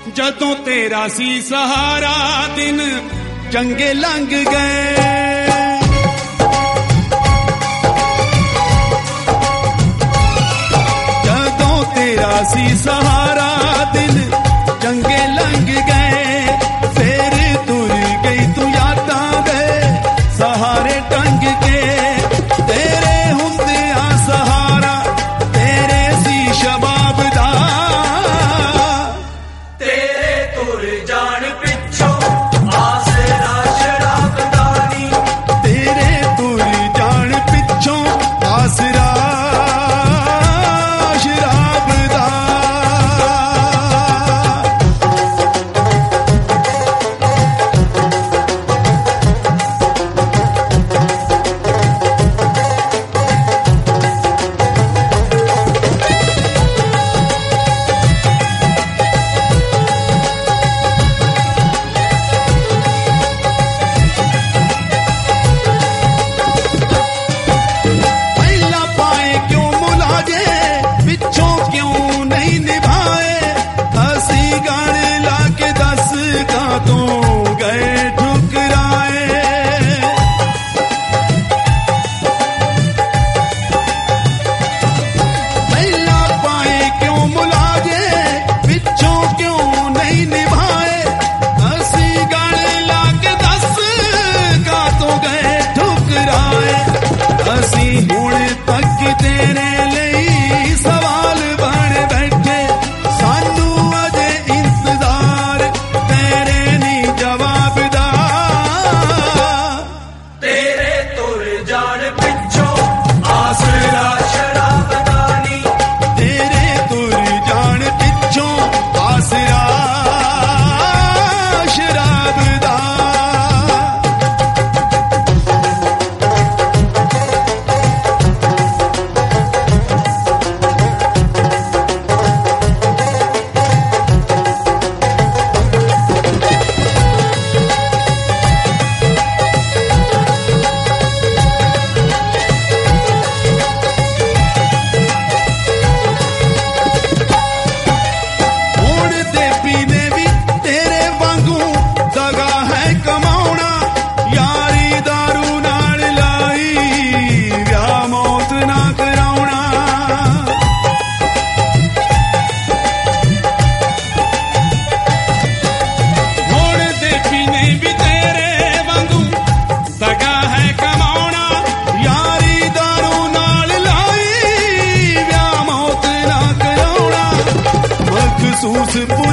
ਜਦੋਂ ਤੇਰਾ ਸੀ ਸਹਾਰਾ ਦਿਨ ਚੰਗੇ ਲੰਘ ਗਏ। ਜਦੋਂ ਤੇਰਾ ਸੀ ਸਹਾਰਾ ਦਿਨ ਚੰਗੇ ਲੰਘ ਗਏ। ਫੇਰ ਤੁਰ ਗਈ ਤੂੰ ਯਾਦਾਂ ਦੇ ਸਹਾਰੇ ਟੰਗ ਕੇ। ਤੇਰੇ ਹੁੰਦਿਆਂ ਸਹਾਰਾ ਤੇਰੇ ਸੀ ਸ਼ਬਾਬ ਦਾ। ਤੇਰੇ ਤੁਰ ਜਾਣ ਪਿੱਛੋਂ ਆਸਰਾ ਸ਼ਰਾਬ ਦਾ ਨੀ। ਤੇਰੇ ਤੁਰ ਜਾਣ ਪਿੱਛੋਂ ਆਸਰਾ ਸ਼ਰਾਬ ਦਾ। ਪਹਿਲਾਂ ਪਾਏ ਕਿਉਂ ਮੁਲਾਜੇ ਪਿੱਛੋਂ ਕਿਉਂ ਨਹੀਂ ਨਿਭਾਏ। ਅਸੀਂ ਗਾਣੇ ਲਾ ਕੇ ਦੱਸ ਕਾਤੋਂ ਗਏ ਠੁਕਰਾਏ। ਪਹਿਲਾਂ ਪਾਏ ਕਿਉਂ ਮੁਲਾਜੇ ਪਿੱਛੋਂ ਕਿਉਂ ਨਹੀਂ ਨਿਭਾਏ। ਅਸੀਂ ਗਾਣੇ ਲਾ ਕੇ ਦੱਸ ਕਾਤੋਂ ਗਏ ਠੁਕਰਾਏ। ਅਸੀਂ ਹੁਣ ਤੱਕ ਤੇਰੇ ਲਈ ਸਵਾਲ ਬਣ ਬੈਠੇ। ਸਾਨੂੰ ਅਜੇ ਇੰਤਜ਼ਾਰ ਤੇਰੇ ਨੀ ਜਵਾਬ ਦਾ। ਤੇਰੇ ਤੁਰ ਜਾਣ ਪਿੱਛੋਂ ਆਸਰਾ ਸ਼ਰਾਬ ਦਾ ਨੀ। ਤੇਰੇ ਤੁਰ ਜਾਣ ਪਿੱਛੋਂ ਆਸਰਾ ਸ਼ਰਾਬ ਦਾ। ਹੁਣ ਦੇ ਪੀਨੇ ਵੀ ਤੇਰੇ ਵਾਂਗੂ ਦਗਾ ਹੈ ਕਮਾਉਣਾ। ਯਾਰੀ ਦਾਰੂ ਨਾਲ ਲਾਈ ਵਿਆਹ ਮੌਤ ਨਾ ਕਰਾਉਣਾ। ਹੁਣ ਦੇ ਪੀਨੇ ਵੀ ਤੇਰੇ ਵਾਂਗੂ ਦਗਾ ਹੈ ਕਮਾਉਣਾ। ਯਾਰੀ ਦਾਰੂ ਨਾਲ ਲਾਈ ਵਿਆਹ ਮੌਤ ਨਾ ਕਰਾਉਣਾ। ਮਖਸੂਸ